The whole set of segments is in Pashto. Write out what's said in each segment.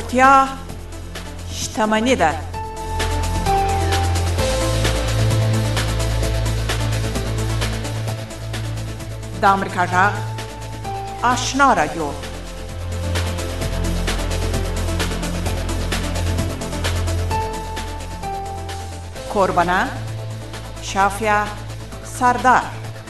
روغتیا شتمني ده. د امریکا غږ آشنا رادیو. کوربانه شافیا سردار.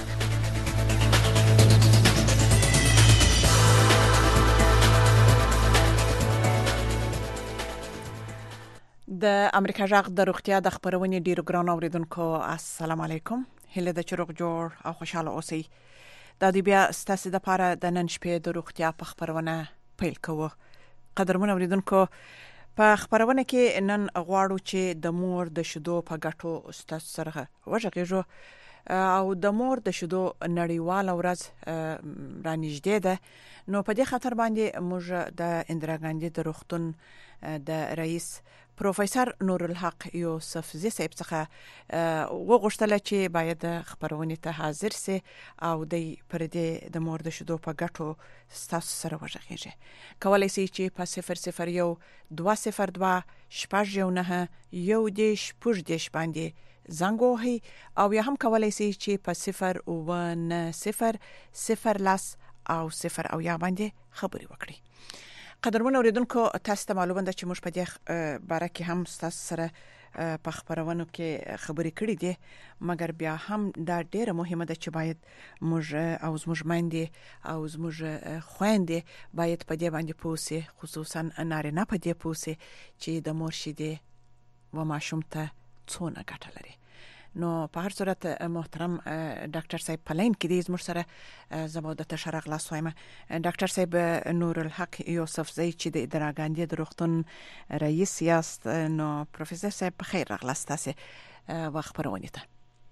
د امریکا غږ د روغتیا د خبرونې ډیرو ګران اوریدونکو السلام علیکم. هله د چروغ جوړ او خوشاله اوسئ. د دې بیا ستاسو د لپاره د نن شپې د روغتیا په خبرونه پیل کوو. قدرمن اوریدونکو، په خبرونه کې نن غواړو چې د مور د شیدو په ګټو ستاسو سره وژغېږو او د مور د شیدو نړیواله ورځ رانږدې ده. نو په دې خاطر باندې موږ د اندرا ګاندي د روغتون د رئیس پروفیسور نور الحق یوسفزی صاحب څخه وغوښتل چې باید خبرونه ته حاضر سي او د پر دې د مور د شیدو په ګټو ستاسو سره وژغېږي. کولای شئ چې په 001 202 شپږ 1 باندې زنګ وهئ او یا هم کولای شئ چې په 010 0 لاس او 0 او یا باندې خبري وکړئ. قدرمن اوریدونکو، تاسو ته معلومه ده چې موږ په دې باره کې هم تاسو سره په خبرونو کې خبرې کړې دي، مګر بیا هم دا ډیره مهمه ده چې باید موږ او زموږ مایندې او زموږ خويندې باید په دې باندې پوسي، خصوصا نارینه په دې پوسي چې د مور شیدې و ماشوم ته څونه ګټه لري. نو په هر صورت محترم ډاکټر صاحب پلاین کې دې زموږ سره زموږ د تشرغ لاس وایم. ډاکټر صاحب نور الحق یوسفزی چې د اندرا ګاندي د روغتون رئیس یاست، نو پروفیسور صاحب بخیر راغلاست تاسو وخت پرونی ته.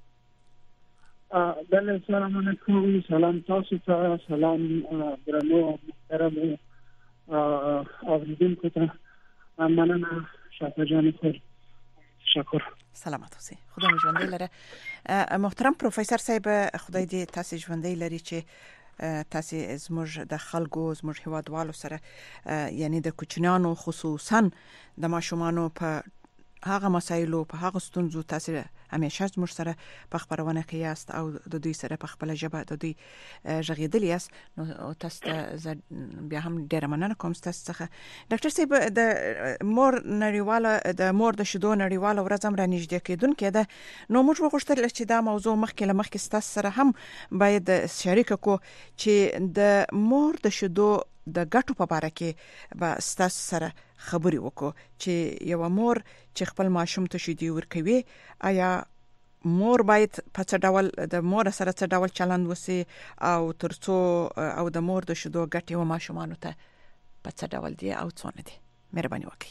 بله، سلام علیکم. سلام تاسو ته، سلام درنو محترم اوریدونکو ته. مننه شفا جان خیر. شکر. سلامت اوسئ. خدا مو ژوندۍ لره. محترم پروفیسور صاحب، خدای دې تاسو ژوندۍ لري چې تاسو زموږ د خلکو زموږ هیوادوالو سره یعنی د کوچنیانو خصوصا د ماشومانو په هغه مسایلو په هغه ستونزو تاسو همیشه زموږ سره په خبرونه کې یاست او د دوی سره په خپل ژبه د دوی ژغېدل یاست. نو تاسو بیا هم ډېر مننه کوم تاسو څخه. ډاکټر صاحب، د مور نړیواله د مور د شیدو نړیواله ورځ هم رانږدې کېدونکې ده. نو موږ وغوښتل چې دا موضوع مخکې تاسو سره هم باید شریک کړو چې د مور د شیدو د ګټو په اړه کې به تاسو سره خبري وکړو چې یو مور چې خپل ماشوم ته شیدې ورکوي، آیا مور باید په څه ډول د مور سره څه ډول چلند وسی او ترڅو او د مور د شیدو ګټې و ماشومانو ته په څه ډول دي او څونه دي؟ مهرباني وکړئ.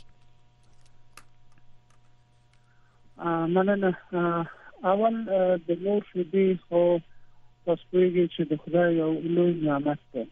مننه. اول د مور شیدې خو تاسو پوهیږئ چې د خدای یو لوی نعمت دی.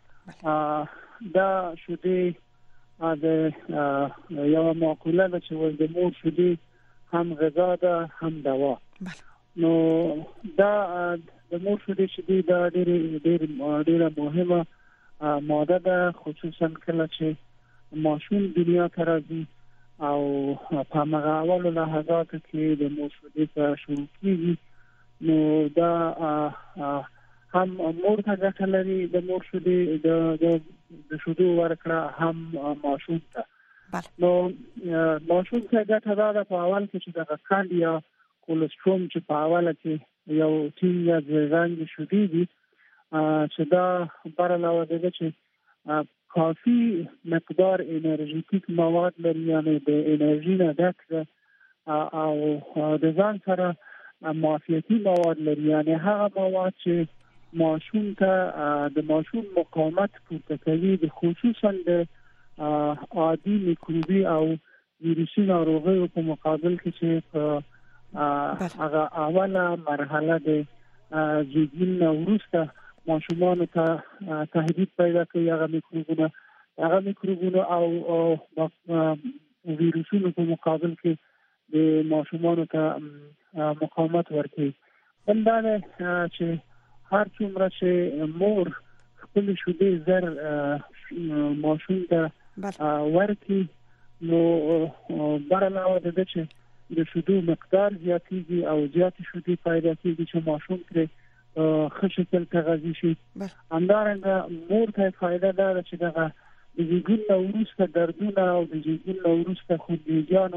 دا شیدې د یو ماقوله ده چې د مور شیدې هم غذا ده هم دوا. نو دا د مور شیدې دا ډېره مهمه ماده ده، خصوصا کله چې ماشوم دنیا ته راځي او په هغه اولو لحظاتو کې د مور شیدې ته شروع کیږي. نو دا هم مور ته ګټه لري د مور شیدې د شیدو ورکړه، هم ماشوم ته. نو ماشوم ته ګټه ده په اول کې چې د قند یا کولېسترول چې په اوله کې یو ټینګ یا رنګ شیدې دي چې دا بر علاوه ده چې کافي مقدار انرژیتیک مواد لري، یعنی د انرژي نه ډک او د ځان سره معافیتي مواد لري، یعنی هغه مواد چې ماشوم ته د ماشوم مقاومت پورته کوي، د خصوصا د عادي میکروبي او ویروسي ناروغیو په مقابل کې چې هغه اوله مرحله د زیږون وروسته ماشومان ته تهدید پیدا کوي. هغه میکروبونه او ویروسونو په مقابل کې د ماشومان ته مقاومت ورکوي. بل چې هر څومره چې مور خپل شیدې زر ماشوم ته ورکي نو برعلاوه د دې چې د شیدو مقدار زیاتېږي او زیات شیدې پیدا کېږي چې ماشوم ترې ښه شکل تغذیه شي. همدارنګه مور ته فائدہ ده چې دغه د زیږون وروسته دردونه او د زیږون وروسته خونریزیانو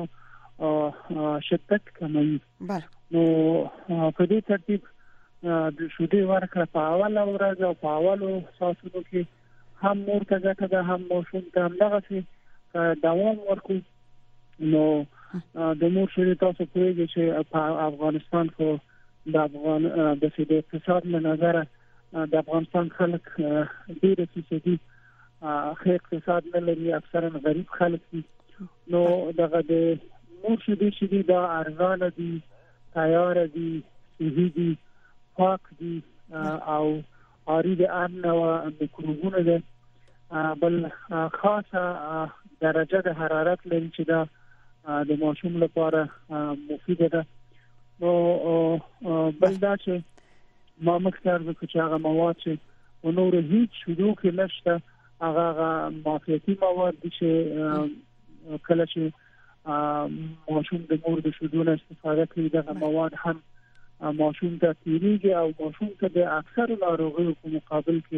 شدت کموي. نو په دې ترتیب د شیدې ورکړه په اوله ورځ او په اولو ساعتونو کې هم مور ته ګټه ده هم ماشوم ته همدغسې دوام ورکړو. نو د مور شیدې تاسو پوهیږئ چې په افغانستان کې د اقتصاد له نظره د افغانستان خلک ډېر فیصدي ښه اقتصاد نه لري، اکثرا غریب خلک دي. نو دغه د مور شیدې دا ارزانه دي، تیار دي، صحي دي، پاک دي او عاری د امن او میکروبونو ده. بل خاصه درجه د حرارت لري چې دا د ماشوم لپاره مفیده ده. نو بل دا چې ما مخکې ذکر چې هغه مواد چې نور هیڅ شیدو کې نشته، هغه معافیتي مواد دي چې کله چې ماشوم د مور د شیدو نه استفاده کوي دغه مواد هم ماشوم ته تیریږي او ماشوم ته د اکثر ناروغیو په مقابل کې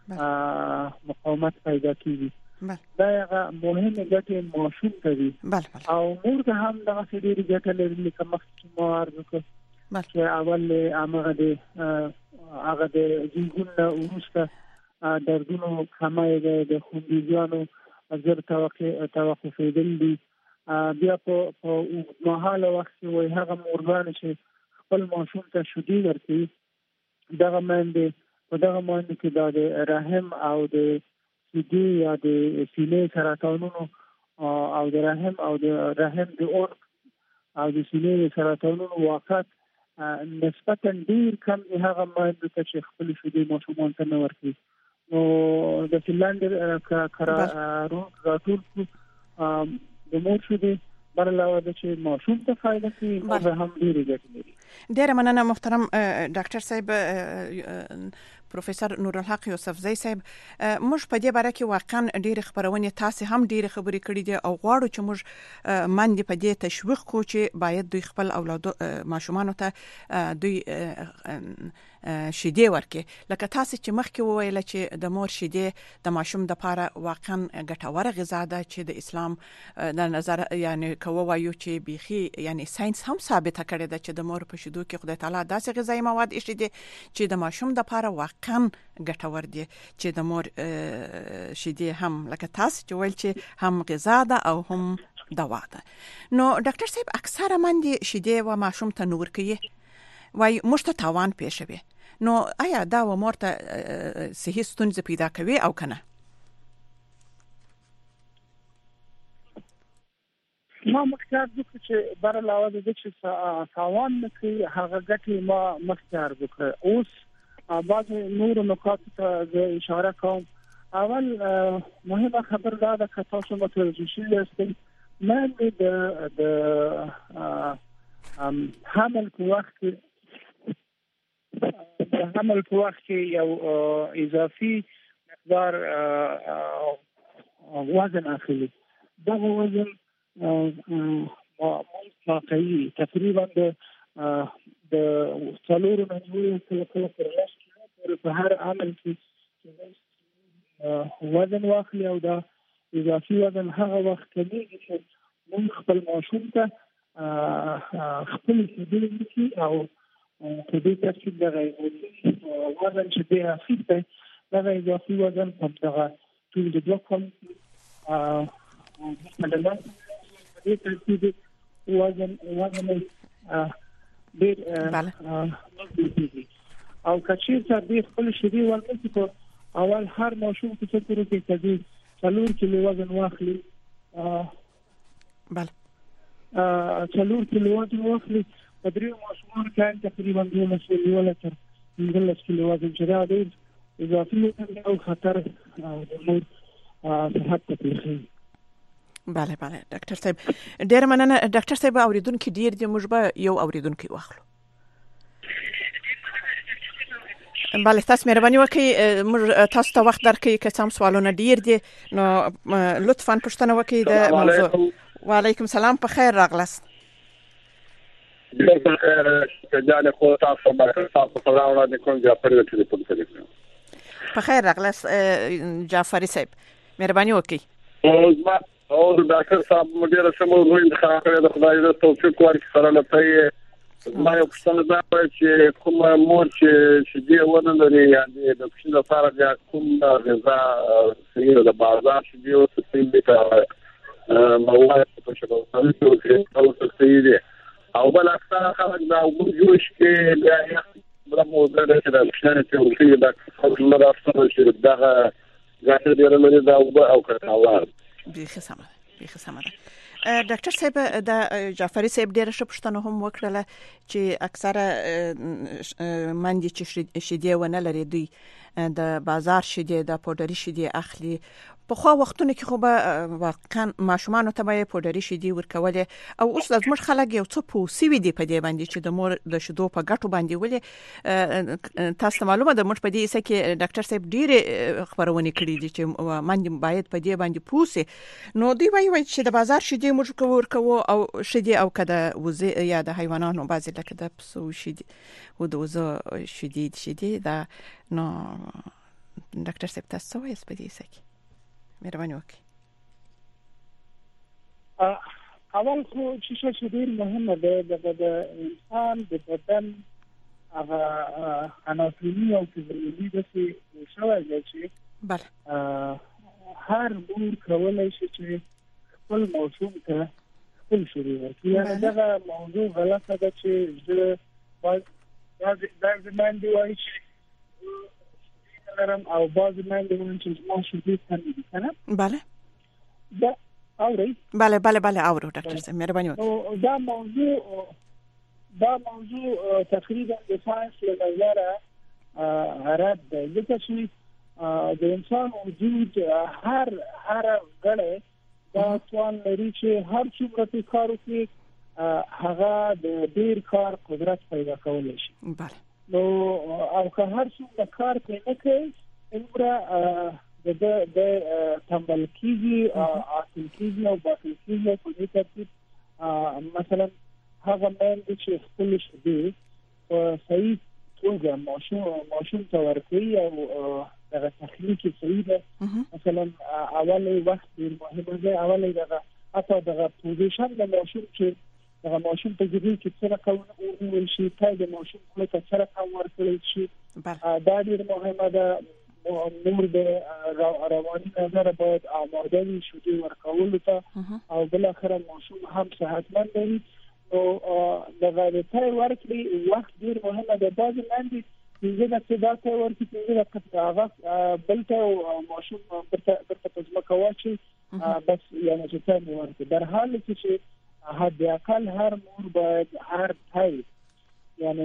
مقاومت پیدا کیږي. دا هغه مهمه ګټه ماشوم ته دي او مور ته هم دغه ډېری ګټه لري لکه مخکې ما عرض کړ چې اول هغه د زیږون وروسته دردونو کمای د خونریزیانو زر توقفېدل دي. بیا په اوږدمهاله وخت کې وایي هغه مورګانې چې خپل ماشوم ته شیدې ورکوي دغه میندې په دغه میندو کې دا د رحم او د سینې یا د سینې سرطانونو او د رحم او د رحم د اورګ او د سینې سرطانونو واقعیت نسبتا ډیر کم دي هغه میندو ته چې خپل شیدې ماشومان ته نه ورکوي. نو د فنلند راټول د مور شیدې برعلاوه د چې ماشوم ته فائدہ کوي او هم ډېرې ګټې لري. ډېره مننه محترم ډاکټر صاحب پروفیسور نورالحق یوسفزی صاحب. موږ په دې باره کې واقعا ډېرې خبرونه تاسو هم ډېرې خبرې کړې دي او غواړو چې موږ باندې په دې تشویق کو چې باید دوی خپل اولاد ماشومان ته دوی شیدې ورکړي. لکه تاسو چې مخکې وویل چې د مور شیدې د ماشوم د لپاره واقعا ګټوره غذا ده چې د اسلام د نظر یعنی کوو وایو چې بيخي یعنی ساينس هم ثابت کړی ده چې د مور په شیدو کې خدای تعالی داسې غذایی مواد ایښي دي چې د ماشوم د لپاره واقعا ګټور دي چې د مور شیدې هم لکه تاسو چې ویل چې هم غذا ده او هم دوا ده. نو ډاکټر صاحب اکثره مندي شیدې و ماشوم ته نور کوي وای مشته تاوان پېښوي. نو آیا دا و مور ته صحي ستونزې پیدا کوي او کنه؟ ما مخکې ذکر چې برعلاوه د دې چې تاوان نه کوي هغه ګټې ما مخکې ذکر. اوس بعض نور نکات ته اشاره کوم. اول مهمه خبر دا ده چې تاسو متوجه شئ چې من د حمل په وخت کې یو اضافي مقدار وزن اخلي. دا وزن واقعي تقریبا د 4 کیلو په هر عمل کې وزن واخلي او دا اضافي وزن هغه وخت کېږي چې موږ خپل ماشوم ته خپل شیدې ورکړي او په دې ترتیب دغه وزن چې دی اخیستی دغه اضافي وزن په دغه ټول د دوه کال دې ترتیب وزن ډېر او کچیر دې خپل شیدې ورکړي په اول هر ماشوم په څیر کې کېږي 4 کیلو وزن واخلي. بله 4 کیلو وزن واخلي په درې ماشومان کې تقریبا 12 کیلو وزن چې دا ډېر اضافي او خطر د مور صحت ته پیښي. بله ډاکټر صاحب ډېر مننه. ډاکټر صاحب اوریدونکو ډېر دي، موږ به یو اوریدونکو واخلو. بله تاسو مهرباني وکړئ موږ تاسو ته وخت درکړئ که څم سوالونه ډیر دي نو لطفا پوښتنه وکړئ د موضوع. وعلیکم السلام په خیر راغلاست. په خیر جان خو تاسو په راوړل کوم جعفر د ټلیفون کوي. په خیر راغلاست جعفر صاحب مهرباني وکړئ. او ډاکټر صاحب مدیر سمو روي د خاطر د خدای د توفیق ورکړي سره لته ما یو څه دا چې کوم مور چې دې ونه لري یعنی د څه لپاره د کوم غذا سیر د بازار چې دی او څه دې ته مواد په شکل سره او بل اکثر خلک دا وګورئ چې بیا بل موضوع ده چې د شنه چې ورته د خپل راځي چې دغه ګټه ډیره لري دا او کړهوار بیخي سمه ده. ډاکټر صاحب د جعفری صاحب ډیره شپشتنه هم وکړه چې اکثره مندي چې شیدې ونه لري دوی د بازار شیدې د پودري شیدې اخلي. په خو وختونه کې خو به واقعا ماشومان ته به پودري شیدې ورکولې او اوس زموږ خلک یو څه پوسی وي دی په دې باندې چې د مور د شیدو په ګټو باندې ولې تاسو معلومه ده موږ په دې کې ډاکټر صاحب ډیره خبرونه کړې دي چې مندي باید په دې باندې پوسی. نو دی وایي چې د بازار شیدې موږ ورکو او شیدې او کده وزه یا د حیواناتو بعضی لکه د پسو شیدې او د وزه شیدې دا نو ډاکټر صاحب تاسو یې سپدې سکی مهرباني وکړئ. اول خو چې ډیر مهمه ده د انسان د بدن هغه اناتومي او فزیولوژي د څه شوی دی چې بله هر مور کولای شي چې خپل ماشوم ته خپل شروع ورکړي. یعنې دغه موضوع غلطه ده چې بعضې میندې وایي چې لرم او بعضې میندې وایي چې زما شیدې کمې دي که نه. بله دا اورئ؟ بله اورو ډاکټر صاحب مهرباني وکړئ. دا موضوع تقریبا د ساینس له نظره رد دی ځکه چې د انسان وجود هر غړی دا توان لري چې هر څومره چې کار وکړي هغه د ډیر کار قدرت پیدا کولی شي. بله نو او که هر څومره کار پرې نه کوي عمره د تنبل کېږي عاطل کېږي او باطل کېږي. په دې ترتیب مثلا هغه میندې چې خپل شیدې په صحیح توګه ماشوم ته ورکوي او دغه تخنیک صحیح ده مثلا اول وخت ډیر مهمه ده. اول دغه اته دغه پوزیشن د ماشوم چې دغه ماشوم ته ځي چې څنګه کوي او شي ته د ماشوم خپل ته سره کوم ورکړي شي دا ډیر مهمه ده. نور د رواني نظر باید آماده وي شیدې ورکولو ته او بل اخر ماشوم هم صحتمند وي. نو دغه د ته ورکړي وخت ډیر مهمه ده. بعضې میندې پنځه دقیقې دا ته ورکړي پنځه دقیقې هغه بل ته ماشوم برته په ځمکه واچي بس یعنې چې ته مې ورکړي. در حال چې حد اقل هر مور باید هر تی یعنی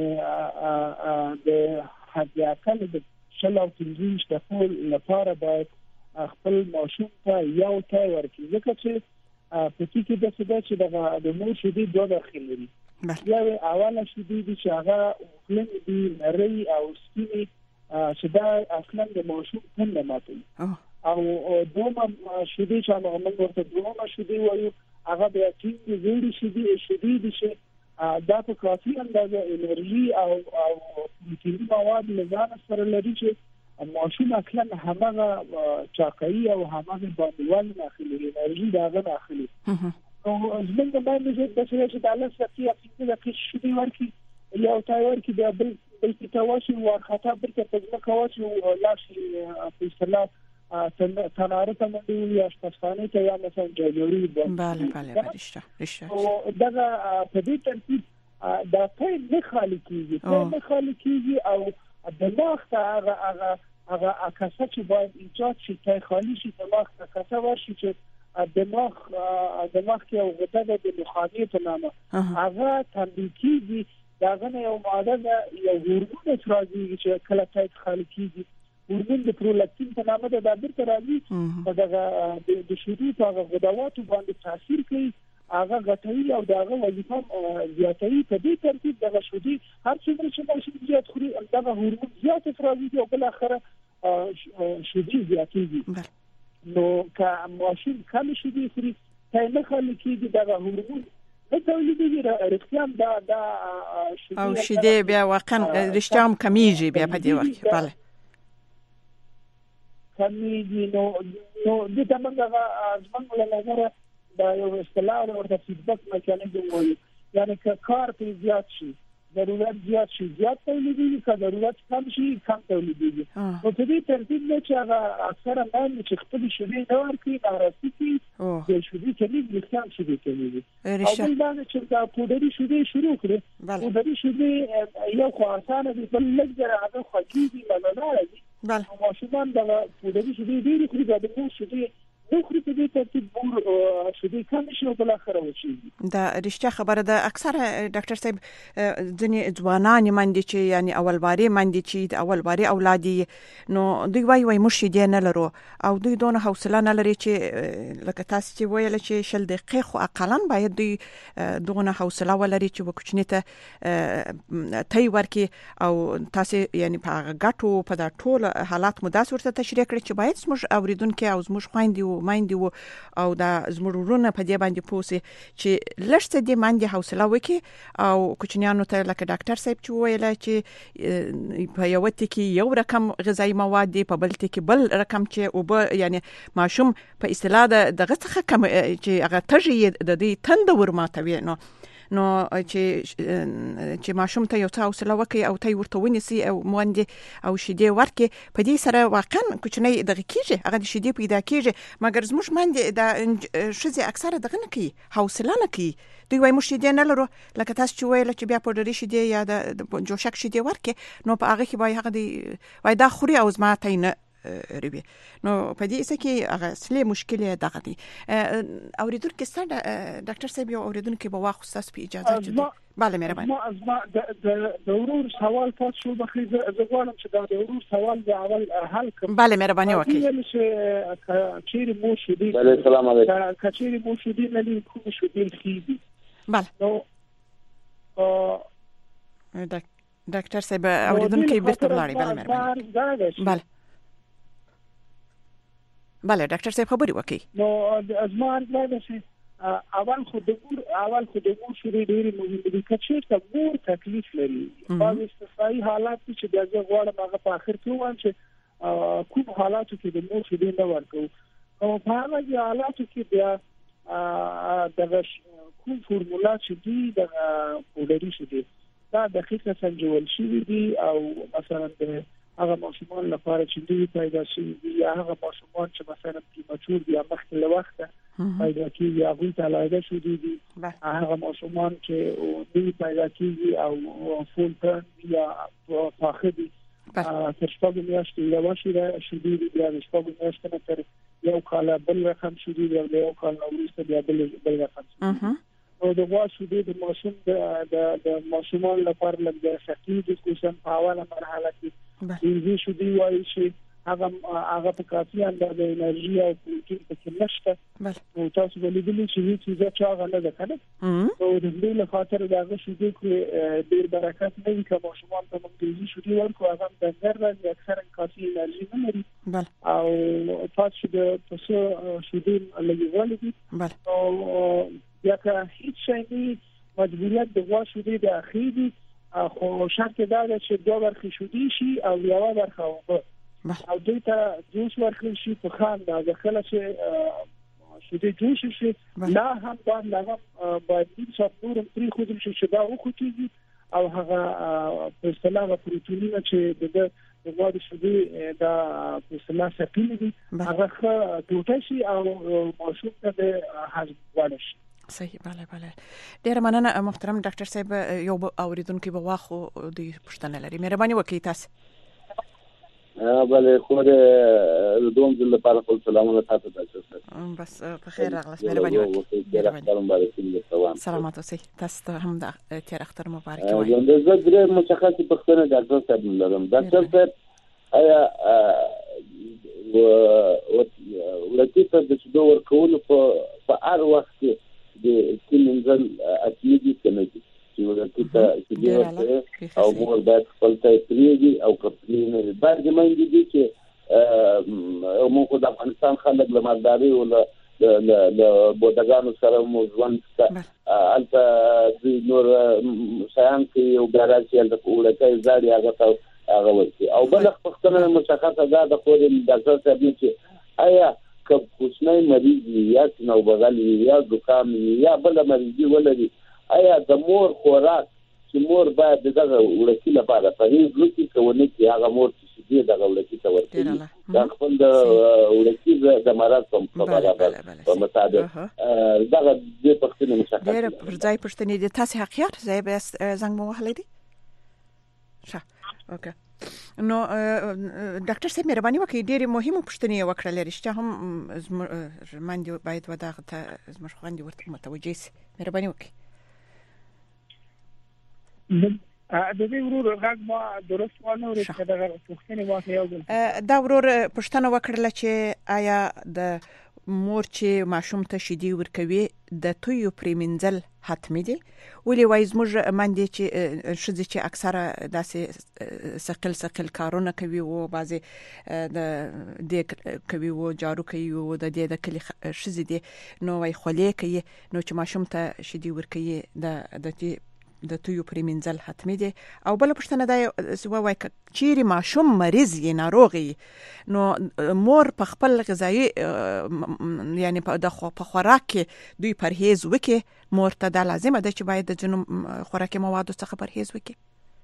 د حد اقل د 15 دقیقو لپاره باید خپل ماشوم ته یو تی ورکړي ځکه چې په دې کې د څه چې د مور شیدې دوه برخې لري. یو اوله شیدې دي چې هغه اوکلن دي نری او سپینې چې دا اصلا د ماشوم تنده ماتوي او دومه شیدې چې موږ ورته دومه شیدې وایو هغه بیا ټینګې زیړې شیدې دي چې دا په کافي اندازه انرژي او پروتیني مواد له ځان سره لري چې ماشوم اصلا همغه چاقي او همغه باندېوال اخلي انرژي داغه اخلي. نو زمونږ باندې چې چې د الله سکه چې شیدې ورکي یو ځای ورکي بیا بل چې تاسو ورخطا برته په ځمکه واچي او لاشي په اصطلاح تناره ته منډي یا شپږخانه ته یا مثلا جوړي. بله رښتیا او دغه په دې ترتیب دا ته نه خالي کیږي او دماغ ته هغه کسه چې باید ایجاد شي ته خالي شي دماغ ته کسه ورشي چې دماغ کې یو غده د مخابې په نامه هغه تنبیه کیږي داغه یو ماده یو هورمون افرازي چې کله ته خالي کیږي هورمون د پرولاکتین په نامه د دابر راځي او دغه د شیدو په غدواتو باندې تاثیر کوي هغه غټوي او دغه وظیفه زیاتوي. په دې ترتیب دغه شودي هر څومره چې ماشوم زیات خوري دغه هورمون زیات افرازي او بل اخره شودي زیاتېږي. نو که ماشوم کم شودي خوري نه خلک کېږي دغه هورمون د تولیدي رختیام دا او شیدې بیا واقعا رښتیا هم کمیږي بیا په دې وخت کې. بله کمیږي. نو د تمنګه ځمنګ له نظر دا یو اصطلاح ورته فیډبک میکانیزم وایي، یعنی که کار په زیات شي ضرورت زیات شي زیات تولیدي، که ضرورت کم شي کم تولیدي. نو په دې ترتیب نه چې هغه اکثره باندې چې خپل شودي نه ورکړي ناراضي کی د شودي کمی ځکه شودي کوي. او بل دا چې دا پودري شودي شروع کړي، پودري شودي یو خو اسانه دي په لږه هغه خوږي نه راځي. بله ماشومان دا پودري شودي ډېری خوري دا د شودي نو خوري په دې ترتیب بور شودي کم شي او بل اخره وشي. دا رښتیا خبره ده. اکثره ډاکټر صاحب ځنې ځوانان باندې چې یعنی اولباري باندې چې د اولباري اولادي نو دوی وایي موږ شیدې نه لرو او دوی دونه حوصله نه لري چې لکه تاسو چې ویل چې 10 دقیقې خو اقلا باید دوی دونه حوصله ولري چې وکړي ته تی ورکی او تاسو یعنی په غټو په دا ټول حالات مداس ورته تشریح کړی چې باید موږ اوریدونکو او موږ خويندې مایندې او دا زمرورونه په دې باندې پوسي چې لږ څه دې باندې حوصله وکي او کوچنیانو ته لکه ډاکټر صاحب چې ویل چې په یو وخت کې یو رقم غذایی مواد دی، په بل کې بل رقم چې او یعنی ماشوم په اصطلاح دغه څخه کم چې هغه تږي د دې تند ورماتوي. نو چې ماشوم ته یو څه حوصله وکي او ته ورته ونیسي او مونږ او شیدې ورکي په دې سره واقعا کوچنی دغه کیږي هغه شیدې پیدا کیږي. مګر زموږ باندې دا شزي اکثره دغه نه کوي، حوصله نه کوي. دوی وايي موږ شیدې نه لرو، لکه تاسو چې ویل چې بیا پودري شیدې یا د جوشک شیدې ورکي نو په هغه کې وایي هغه دی وایي دا خوري او زما ته نه ریبي. نو په دې څه کې هغه اصلي مشکل دغه دی. اوریدونکو ستاسو ډاکټر صاحب یو اوریدونکو به واخ تاسو په اجازه چي. بله مهرباني. ما د ورور سوال تاسو شو بخې زه غواړم چې دا د ورور سوال د اول حل کړم. بله مهرباني وکړئ. چې چیرې مو شو دي. بله سلام علیکم. کچېرې مو شو دي نه لري کوم شو دي خېدي. بله نو ډاکټر صاحب اوریدونکو بیرته ولاړی. بله مهرباني. بله بله ډاکټر صاحب خبري وکي. نو ازمار دا شي اول خو د مور شوري ډېری مهمه دي چې مور تکلیف لري. بعض استثنایی حالات چې د غوړ ماغه په اخر کې وان چې کوم حالاتو کې د مور شوري نه ورکو او په هغه حالاتو کې بیا د کوم فورمولا چې دی د پودري شدي دا دقیقه سنجول شي دي او مثلا د هغه ماشومان لپاره چې دوی پیدا شي یا هغه ماشومان چې مثلا پریمچور دي مخکې له وخته پیدا کیږي هغه ته لایده شو دي هغه ماشومان چې دوی پیدا کیږي او فول ترن یا فاخه دي تر شپږ میاشتې یو شي دي بیا شپږ میاشتې تر یو کال بل رقم شي دي یو کال وروسته بیا بل رقم. او د واشو د ماشوم د ماشومان لپاره لږ شکی ډیسکشن په اوله مرحله کې دې شو دی وایي چې هغه په کافي اندازه انرژي او پروتین پکې نشته. او تاسو ولیدلی چې هیڅ څه چاغه نه ده کنه. او د دې له خاطر دغه شو دی چې ډیر برکت نه وي که ماشومان ته موږ شو دی ورکو هغه د نظر اکثرا کافي انرژي نه لري. او تاسو د تاسو شو دی لږ ولیدي. او یا که هیڅ شي نه مجبوریت د واشو دی د اخیری خو شرط دا ده چې دوه برخې شودي شي او یو برخه او دوی ته جوش ورکړل شي په خان دا داخله چې شودي جوش شي لا هم باید څه نور پری خو دې شي دا وکړي او هغه په اصطلاح پروتینونه چې د وادي شودي دا په اصطلاح سپینې دي هغه ټوټه شي او ماشوم ته د هضم وړي. صحیح. بله ډیر مننه محترم ډاکټر صاحب. یو اوریدونکو به واخو د پښتنه لري مهرباني وکړئ تاسو. بله خو د دوم ځل لپاره خپل سلامونه تاسو ته بس په خیر راغلاست مهرباني وکړئ. سلامات اوسئ. تاسو هم د تیر اختر مبارک وایي. زه درې مشخص پښتنه ډاکټر صاحب لرم. ډاکټر صاحب آیا ولکه د څه ورکول په هر وخت د منزل اصلي دي کنه چې ورته چې دی ورته او مور باید خپل ته پریږي او کپلی نه باید مې دي چې موږ د افغانستان خلک له مالداري او له بودګانو سره موږ البته د نور شایان کې یو ګاراج یې د وړکې زاړي هغه ورته او بل پښتنه مشخصه ده د خوري ډاکټر صاحب چې آیا که کوچنی مریض یا نو بغل یا زکام یا بل مریض ولري آیا د مور خوراک چې مور باید دغه وړکې لپاره پرېز وکړي کوونه چې هغه مور چې دې دغه وړکې ته ورکړي دا خپل د وړکې د مرض په اړه په مطابق دغه د پښتنې مشخصه ډېر پر ځای پښتنې د تاسو حقیقت ځای به زنګ مو وهلې دي اوکې نو ډاکټر صاحب مهرباني وکړئ ډېرې مهمه پوښتنې وکړلې رښتیا هم زموږ باید وداغه ته زموږ خوندې ورته متوجه شي مهرباني وکړئ د دې ورور غږ ما درست ونه ورته دا پوښتنه واخلې دا ورور پوښتنه وکړله چې آیا د مور چې ماشوم ته شیدې ورکوي د تویو پریمنځل حتمي دي ولې وای زموږ باندې چې شذ چې اکثره داسې ثقل کارونه کوي او بعضي د دې کوي او جارو کوي او د دې د کلی شذ دي نو وای خولې کوي نو چې ماشوم ته شیدې ورکوي د تویو پریمنځل حتمي دي او بل پښتنه دا وای چیرې ماشوم مریض یې ناروغي نو مور په خپل غذایی یعنی په خوراک کې دوی پرهیز وکړي مور ته دا لازمه ده چې باید د جنوم خوراکي موادو څخه پرهیز وکړي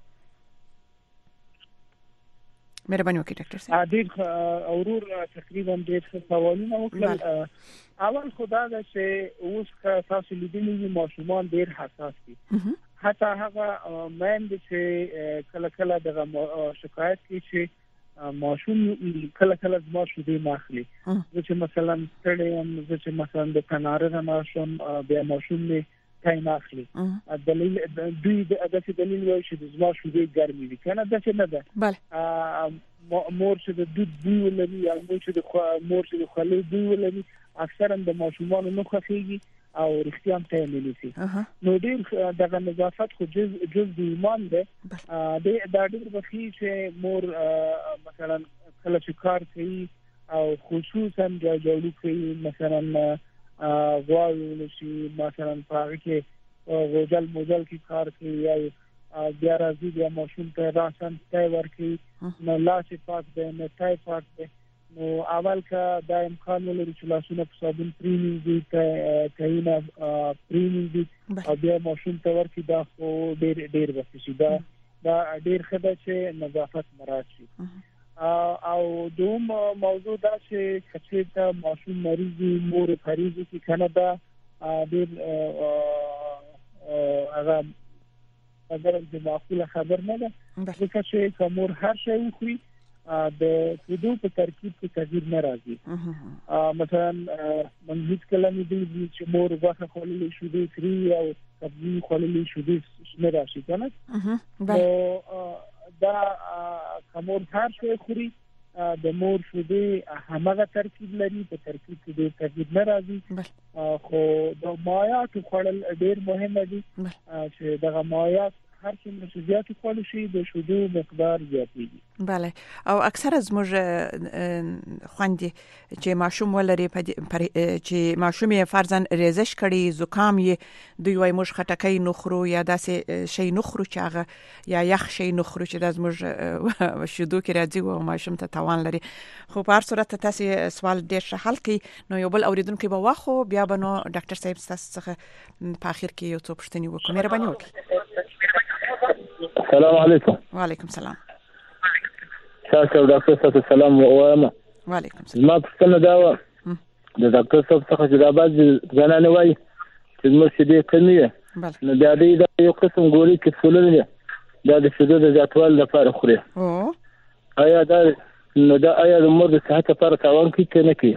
مهرباني وکړئ ډاکټر صاحب ډېر اورور تقریبا ډېر سوالونه وکړل اول خدا دا چې اوس تاسو لیدلي ماشومان ډېر حساس دي حتی هغه مېند چې کله کله دغه شکایت کوي چې ماشوم کله کله زما شودې ماخلي چې مثلا ستړیم چې مثلا د کناره ماشوم بیا ماشوم نه ټایم اخلي دلیل دوی د دلیل وایي چې زما شودې ګرمي دي کنه دا څه نه ده بله مور چې د دود دی ولري یا مور چې د خولې دی ولري اکثرا د ماشومانو نه خوښيږي او رښتیا هم ته مليسي نو ډېر دغه نظافت خو جز د ایمان ده دا ډېر بخي چې مور مثلا کله چې کار کوي او خصوصا جوړو کوي مثلا غواړي چې مثلا پاره کې غوجل موجل کې کار کوي یا بیا راځي بیا ماشوم ته راسن ته ورکی نو لاس پاک ده نه تای پاک ده نو اول کا دا امکان ولري چې لاسونه په صابون پرینځي ته کاینا پرینځي او بیا ماشوم ته ورکی دا خو ډېر وسې دا ډېر خدای چې نظافت مراعات شي او دوم موضوع دا چې کچې ته ماشوم مریضي مور فریضه کې کنه دا ډېر هغه اگر د معقوله خبر نه ده ځکه چې کومور هر شی خوري د فودو په ترکیب کې تغییر نه راځي مثلا من هیڅ کلمې دي چې مور واخه خولې شو دي کری او سبزی خولې شو دي نه راشي کنه دا کومور هر شی خوري د مور شو دي همغه ترکیب لري په ترکیب کې د تغییر نه راځي خو د مایعات خورل ډېر مهمه دي چې دغه مایعات هر څومره زیات خورل شي د شودو مقدار زیاتېږي بله او اکثر از موږ خوندې چې ماشوم ولري چې ماشوم یې فرضاً ریزش کړي زکام یې دوی وای موږ خټکۍ نخرو یا داسې شی نخرو چې هغه یا یخ شی نخرو چې د موږ شودو کې راځي او ماشوم ته تاوان لري خو په هر صورت تاسو سوال ډېر ښه حل کړي نو یو بل اوریدونکو به واخو بیا به نو ډاکټر صاحب تاسو څخه په اخر کې یو څه پوښتنې وکړو مهرباني وکړئ السلام علیکم وعلیکم السلام تاسو ډاکټر صاحب سلام وایم وعلیکم السلام ما څنګه دا د ډاکټر صاحب څخه چې دا باز ځانانه وای چې موږ دې کمی نو بیا دې یو قسم ګوري کې څولل دا د شیدو د زیاتوالي لپاره خوري آیا دا نو دا آیا د مور د صحت لپاره تاوان کوي که نه کوي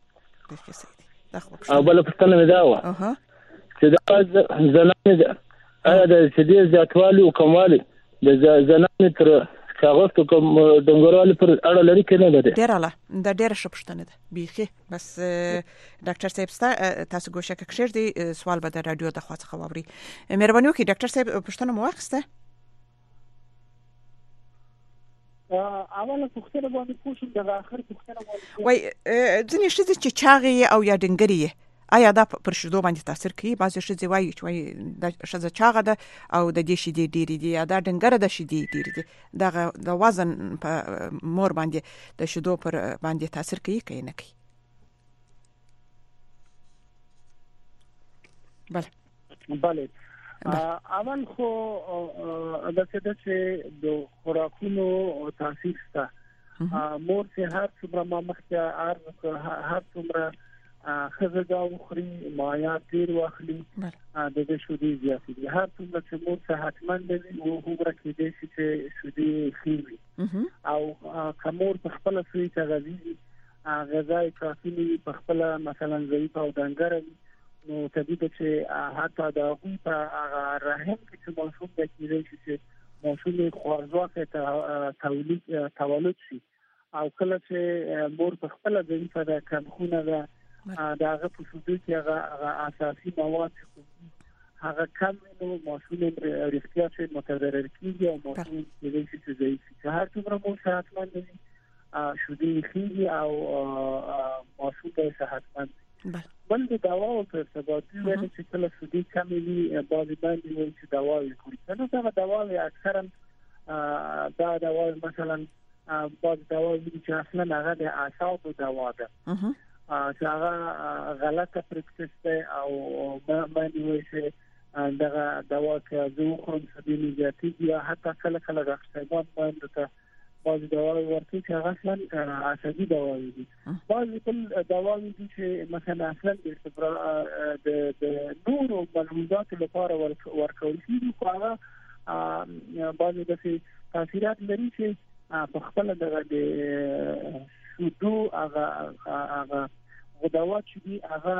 او بل پوښتنه مې دا وه چې دا زنانې آیا د شیدې زیاتوالي او کموالي د زنانې تر کاغذ کوم ډنګرال پر اړه لري کنه لري ډیراله دا ډیره شپشتنه ده بیخي بس ډاکټر صاحب تاسو ګوښه کښیر دی سوال به د رادیو د خوا څخه واوري مهرباني وکړئ ډاکټر صاحب پښتنه مو واخسته اوله پوښتنه باندې پوښتنه د اخر پوښتنه باندې وای ځینې شې چې چاغي او یا ډنګري آیا دا پر شیدو باندې تاثیر کوي بعضی شې وایي چې د شزه چاغه ده او د دې شیدې ډېری دي یا دا ډنګره د شیدې ډېری دي د وزن په مور باندې د شیدو پر باندې تاثیر کوي کوي نه کوي بله اول خو د څه چې د خوراکونو تاثیر شته مور چې هر څومره مخکې هر څومره خزه وخوري مایات ډیر واخلي د دې شودې زیاتې دي هر څومره چې مور صحتمند وي او هغه کې دې چې شودې خېوي او کومور په خپل سوي تغذیه غذای کافي په خپل مثلا ضعیف او ډنګر نو طبيعي چې حتی د هغه په رحم کې چې ماشوم د کېږي چې ماشوم خوارځواکه تولید شي او کله چې مور په خپل ضعیف د کمخونه ده داغه په شودو کې هغه اساسي مواد هغه کم نو ماشوم رښتیا چې متضرر کیږي او ماشوم دې چې ضعیف شي هر څومره مو صحتمند دي شودې خېږي او ماشوم به صحتمند بل د دوا او ارتباطي ویل چې کله شودې کمې وي بعضې باندې وایي چې دوا وکړي نو دا دوا اکثرا دا دوا مثلا بعض دوا چې اصلا هغه د اعصابو دوا ده چې هغه غلطه پریکټس ده او باندې وایي چې دا دوا کې زه خو سبب زیاتې یا حتی کله کله راځي باندې ته بعض دواوی ورته چې هغه اصلا عصبي دواوی دي بعض بل دواوی دي چې مثلا اصلا د نورو ملحوظات لپاره ورکول کیږي خو هغه بعض د تاثیرات لري چې په خپل دغه د شودو هغه غدوات چې دي هغه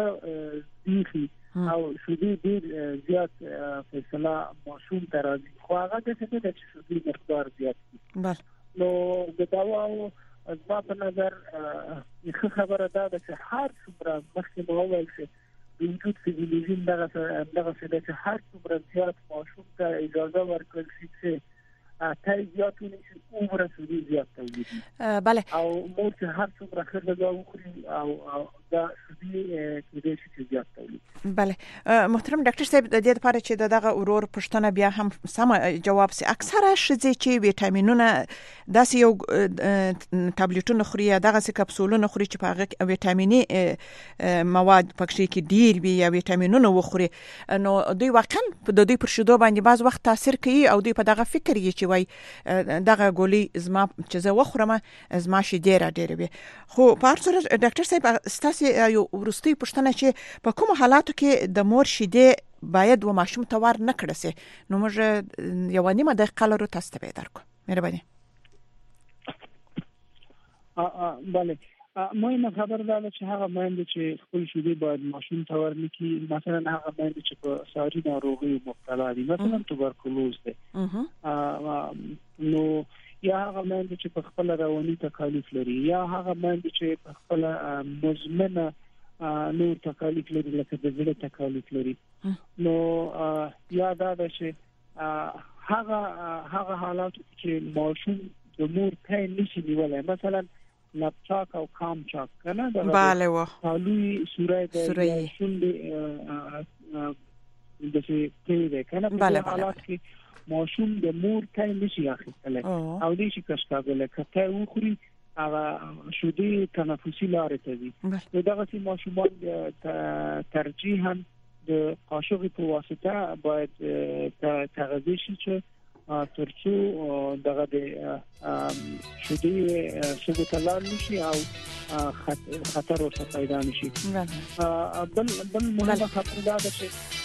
دي او شودې ډیر زیات فیصله ماشوم ترازی خو هغه د څه د شودې مقدار زیات دي نو د دواو از ما په نظر خبره ده چې هر څومره مخکې مو وویل چې د وجود فزیولوژي دغه څه چې هر څومره زیات ماشوم ته اجازه ورکړل شي چې تای زیاتونه چې عمر سودی زیات تولیدي بله او مور چې هر څومره خرڅه وکړي او دا سودی کې د شي زیات تولیدي بله محترم ډاکټر صاحب د دې لپاره چې دغه اورور پښتنه بیا هم سم جواب سي اکثره شې چې ویټامینونه داسې یو ټابلیټونه خوري دغه سي کپسولونه خوري چې په هغه ویټامیني مواد پکې کې ډیر وي یا ویټامینونه وخوري نو دوی واقعا د دوی پر شیدو باندې بعض وخت تاثیر کوي او دوی په دغه فکر یې چې وای دغه ګولي زما چې زه وخورم زما شي ډیر وي خو په هر صورت ډاکټر صاحب ستاسو یو ورستي پښتنه چې په کوم حالاتو کې د مور شیدې باید و ماشوم ته ور نه کړه سي نو موږ یو نیمه دقیقه لرو تاسو ته درکو مهرباني بله مهمه خبر ده چې هغه مېند چې خپل شیدې باید ماشوم ته ورنکي مثلا هغه مېند چې په ساري ناروغي مبتلا دي مثلا توبرکلوز ده نو یا هغه مېند چې په خپل رواني تکالیف لري یا هغه مېند چې په خپل مزمنه نور تکالیف لري لکه د زړه تکالیف لري نو یا دا چې هغه حالات چې ماشوم د مور ته نشي نیولای مثلا لپچاک او کام چاک کنه دا bale و حالوی سوره د شوندې د څه کې کنه په حالات کې ماشوم د مور ته نشي اخیستل او دې شي کښکاګل کته وخوري هغه شودې تنفسي لارې ته دي نو دغه چې ماشومان ترجیحاً د قاشق په واسطه باید تغذیه شي چې ترڅو دغه د شودې سبوتلان نشي او خطر ورته پیدا نشي بل مهمه خبره ده چې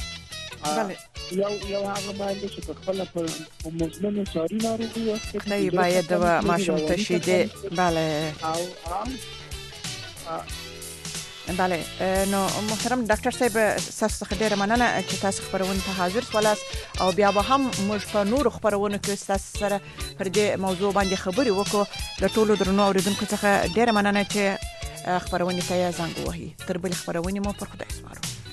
یو هغه باندې چې په خپل په مزمن ساري ناروغي واسطه نه باید د ماشوم ته شیدې bale بله نو محترم ډاکټر صاحب تاسو څخه ډیره مننه چې تاسو خبرونه ته حاضر شولاس او بیا به هم موږ په نور خبرونه کې تاسو سره پر دې موضوع باندې خبرې وکړو د ټولو درنو اوریدونکو څخه ډیره مننه چې خبرونه ته زنګ وهي تر بل خبرونه مو پر خدای سپارو